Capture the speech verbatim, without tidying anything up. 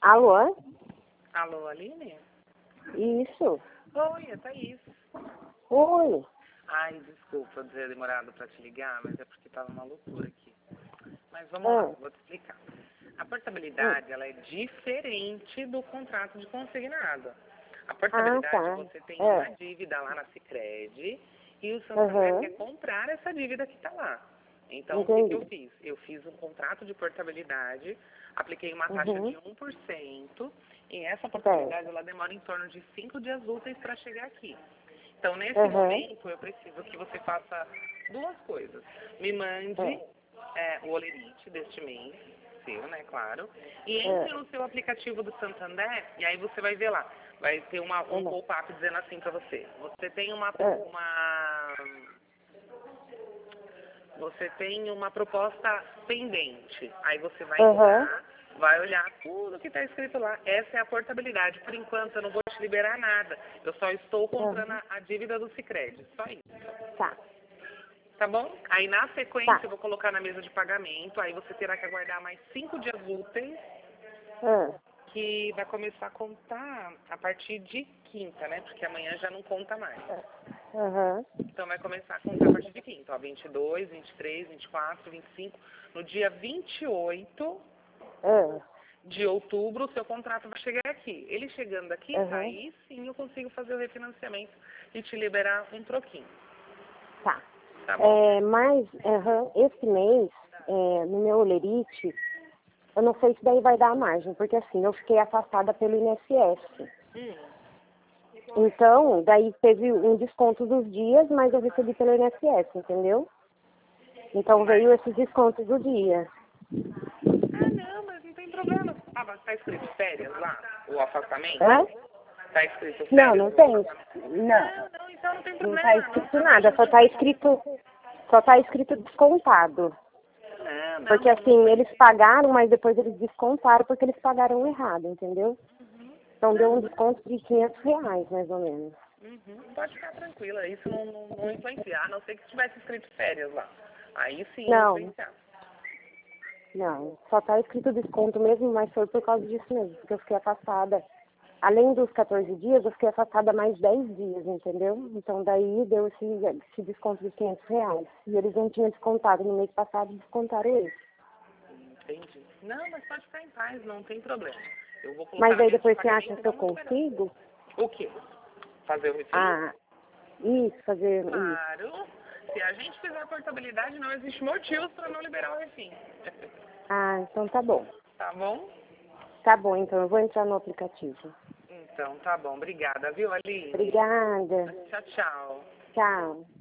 Alô? Alô, Aline? Isso. Oi, é Thaís. Oi. Ai, desculpa ter demorado para te ligar, mas é porque tava uma loucura aqui. Mas vamos Ah. lá, vou te explicar. A portabilidade, ela é diferente do contrato de consignado. A portabilidade, Ah, tá. você tem É. uma dívida lá na Sicredi e o Santander Uhum. quer comprar essa dívida que está lá. Então, o que, que Entendi. eu fiz? Eu fiz um contrato de portabilidade, apliquei uma taxa Uhum. de um por cento e essa Certo. portabilidade ela demora em torno de cinco dias úteis para chegar aqui. Então, nesse Uhum. momento, eu preciso que você faça duas coisas. Me mande É. é, o olerite deste mês, seu, né, claro, e É. entre no seu aplicativo do Santander, e aí você vai ver lá. Vai ter uma, um Uhum. pop-up dizendo assim para você. Você tem uma, É. uma você tem uma proposta pendente. Aí você vai Uhum. entrar, vai olhar tudo que está escrito lá. Essa é a portabilidade. Por enquanto eu não vou te liberar nada. Eu só estou comprando Uhum. a, a dívida do Sicredi. Só isso. Tá. Tá bom? Aí na Tá. sequência eu vou colocar na mesa de pagamento. Aí você terá que aguardar mais cinco dias úteis, Ah. que vai começar a contar a partir de quinta, né? Porque amanhã já não conta mais. Uhum. Então vai começar a contar a partir de quinta, ó, vinte e dois, vinte e três, vinte e quatro, vinte e cinco. No dia vinte e oito Ah. de outubro, o seu contrato vai chegar aqui. Ele chegando aqui, Uhum. aí sim eu consigo fazer o refinanciamento e te liberar um troquinho. Tá. Tá bom? É, mas, uhum, esse mês, é, no meu olerite, eu não sei se daí vai dar a margem, porque assim, eu fiquei afastada pelo I N S S. Hum. Então, daí teve um desconto dos dias, mas eu recebi pelo I N S S, entendeu? Então Mas, veio esses descontos do dia. ah não, mas não tem problema. Ah, mas tá escrito férias lá? O afastamento? Hã? Tá escrito Não, férias não o tem. afastamento? Não, Não, não, então não tem não tá problema. Não, escrito a nada, margem só não tá tem. escrito, só tá escrito descontado. Não, não, Porque não, não assim, tem. eles pagaram, mas depois eles descontaram porque eles pagaram errado, entendeu? Então deu um Não, desconto de quinhentos reais, mais ou menos. uhum, pode ficar tranquila, isso não, não, não influencia, a não ser que tivesse escrito férias lá. Aí sim ia Não, influenciar. não, só tá escrito desconto mesmo, mas foi por causa disso mesmo, porque eu fiquei afastada. Além dos quatorze dias, eu fiquei afastada mais dez dias, entendeu? Então daí deu esse, esse desconto de quinhentos reais. E eles não tinham descontado no mês passado, descontaram esse. Entendi. Não, mas pode ficar em paz, não tem problema. Eu vou colocar Mas na aí mesa de depois você acha pagamento e que eu vamos esperar. consigo? O quê? Fazer o refis? Ah, isso, fazer isso. Claro. Se a gente fizer a portabilidade, não existe motivo para não liberar o refis. Ah, então tá bom. Tá bom? Tá bom, então eu vou entrar no aplicativo. Então, tá bom. Obrigada, viu, Aline? Obrigada. Tchau, tchau. Tchau.